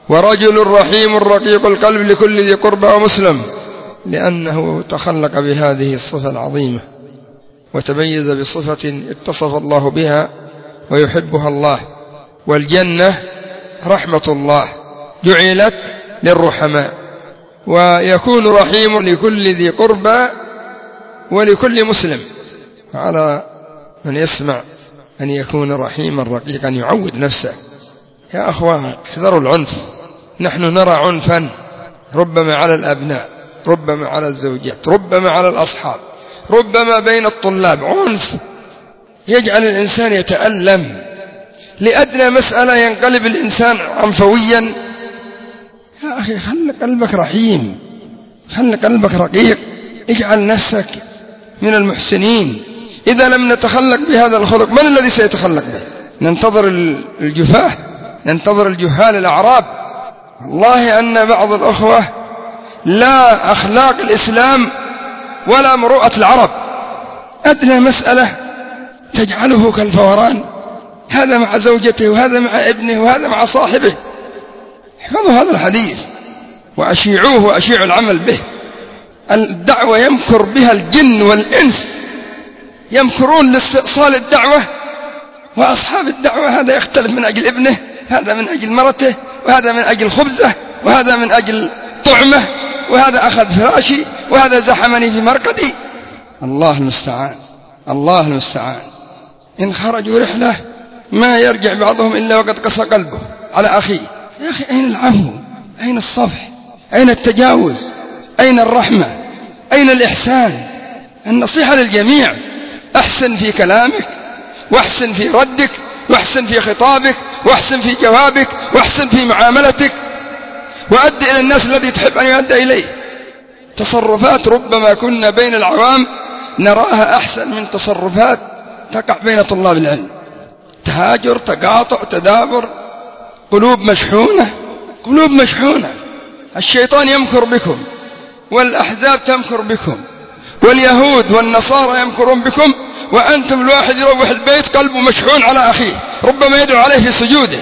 ورجل رحيم رقيق القلب لكل ذي قربى ومسلم، لأنه تخلق بهذه الصفة العظيمة وتميز بصفة اتصف الله بها ويحبها الله. والجنة رحمة الله جعلت للرحماء، ويكون رحيم لكل ذي قربى ولكل مسلم. وعلى من يسمع أن يكون رحيما رقيقا يعود نفسه. يا أخوة احذروا العنف. نحن نرى عنفا ربما على الأبناء، ربما على الزوجات، ربما على الأصحاب، ربما بين الطلاب، عنف يجعل الإنسان يتألم. لأدنى مسألة ينقلب الإنسان عنفويا. يا أخي خلي قلبك رحيم، خلي قلبك رقيق، اجعل نفسك من المحسنين. إذا لم نتخلق بهذا الخلق من الذي سيتخلق به؟ ننتظر الجفاه، ننتظر الجهال الأعراب. والله أن بعض الأخوة لا أخلاق الإسلام ولا مروءة العرب. أدنى مسألة تجعله كالفوران، هذا مع زوجته وهذا مع ابنه وهذا مع صاحبه. احفظوا هذا الحديث وأشيعوه وأشيعوا العمل به. الدعوة يمكر بها الجن والإنس، يمكرون لاستئصال الدعوة، وأصحاب الدعوة هذا يختلف من أجل ابنه، هذا من أجل مرته، وهذا من أجل خبزه، وهذا من أجل طعمه، وهذا أخذ فراشي، وهذا زحمني في مرقدي. الله المستعان، الله المستعان. إن خرجوا رحلة ما يرجع بعضهم إلا وقد قسى قلبه على أخيه. يا أخي أين العفو؟ أين الصفح؟ أين التجاوز؟ أين الرحمة؟ أين الإحسان؟ النصيحة للجميع. أحسن في كلامك، واحسن في ردك، واحسن في خطابك، واحسن في جوابك، واحسن في معاملتك، وأدي إلى الناس الذي تحب أن يؤدى إليه. تصرفات ربما كنا بين العوام نراها أحسن من تصرفات تقع بين طلاب العلم. تهاجر، تقاطع، تدابر، قلوب مشحونة، قلوب مشحونة. الشيطان يمكر بكم، والأحزاب تمكر بكم، واليهود والنصارى يمكرون بكم، وأنتم الواحد يروح البيت قلبه مشحون على أخيه، ربما يدعو عليه في سجوده.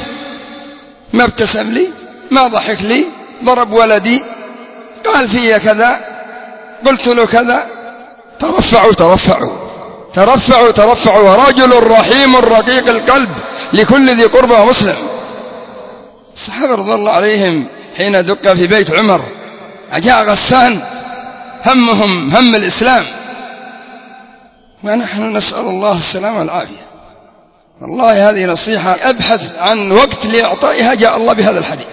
ما ابتسم لي، ما ضحك لي، ضرب ولدي، قال فيه كذا، قلت له كذا. ترفعوا ترفعوا ترفعوا ترفعوا. ورجل رحيم رقيق القلب لكل ذي قربى ومسلم. الصحابة رضي الله عليهم حين دق في بيت عمر جاء غسان، همهم هم الإسلام، ونحن نسأل الله السلامة والعافية. والله هذه نصيحة أبحث عن وقت لإعطائها، جاء الله بهذا الحديث.